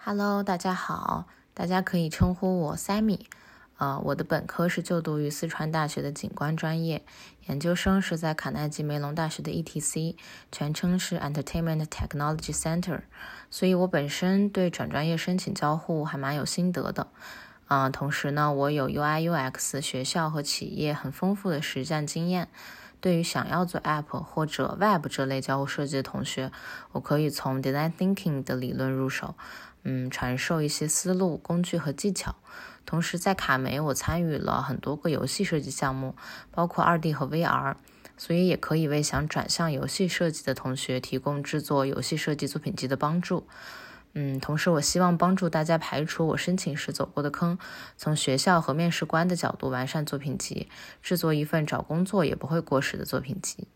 Hello， 大家好，大家可以称呼我 Sammy。我的本科是就读于四川大学的景观专业，研究生是在卡耐基梅隆大学的 ETC， 全称是 Entertainment Technology Center， 所以我本身对转专业申请交互还蛮有心得的。同时呢，我有 UI/UX 学校和企业很丰富的实战经验。对于想要做 App 或者 Web 这类交互设计的同学，我可以从 Design Thinking 的理论入手，传授一些思路、工具和技巧。同时在卡梅我参与了很多个游戏设计项目，包括 2D 和 VR， 所以也可以为想转向游戏设计的同学提供制作游戏设计作品集的帮助。同时我希望帮助大家排除我申请时走过的坑，从学校和面试官的角度完善作品集，制作一份找工作也不会过时的作品集。